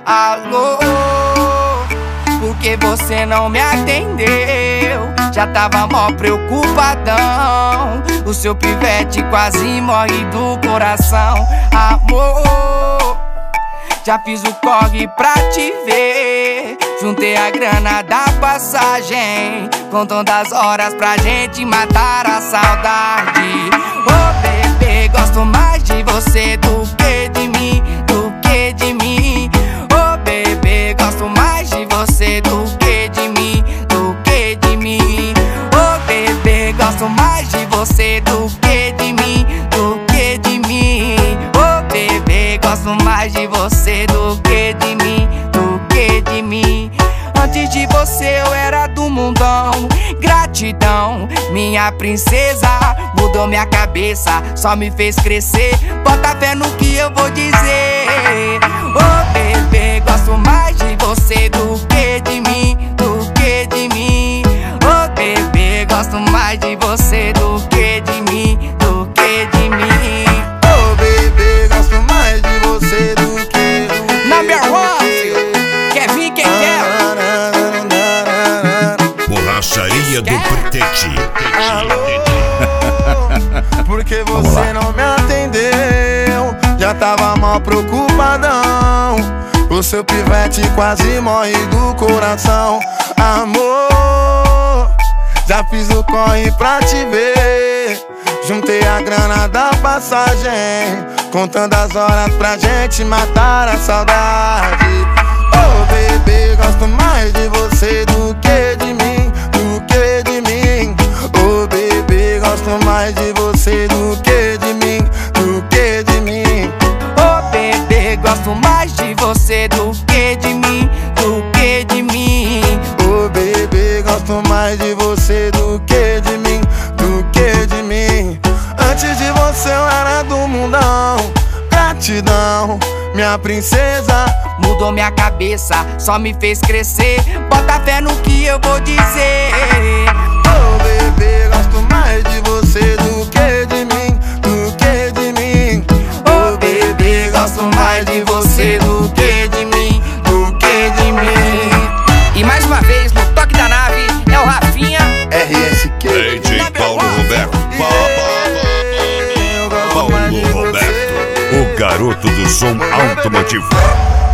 alô, por que você não me atendeu? Já tava mó preocupadão, o seu pivete quase morre do coração. Amor, já fiz o corre pra te ver, juntei a grana da passagem, contando as horas pra gente matar a saudade. Oh bebê, gosto mais de você do que de mim, do que de mim. Oh bebê, gosto mais de você do que de mim, do que de mim. Oh bebê, gosto mais de você do que de mim, do que de mim. Oh bebê, gosto mais de você do que de mim, do que de mim. Antes de você eu era do mundão, gratidão, minha princesa. Mudou minha cabeça, só me fez crescer. Bota fé no que eu vou dizer. Oh bebê, gosto mais de você do que de mim, do que de mim. Oh bebê, gosto mais de você do que de mim, do que de mim. Oh bebê, gosto mais de você do que Number one, quer vir quem quer. Borracharia do Pretete. Porque você não me atendeu, já tava mal preocupadão, o seu pivete quase morre do coração. Amor, já fiz o corre pra te ver, juntei a grana da passagem, contando as horas pra gente matar a saudade. Oh bebê, gosto mais de você do que de mim, do que de mim. Oh bebê, gosto mais de você do que de mim, do que de mim. Oh bebê, gosto mais de você do que de mim, do que de mim. Oh bebê, gosto mais de você do que de mim, do que de mim. Antes de você eu era do mundão, gratidão, minha princesa. Mudou minha cabeça, só me fez crescer. Bota fé no que eu vou dizer. Oh bebê, gosto mais de você do que de mim, do que de mim. Oh bebê, gosto mais de você do que de mim, do que de mim. E mais uma vez, no toque da nave, é o Rafinha RSQ DJ Paulo Roberto. Paulo Roberto, o garoto do som automotivo.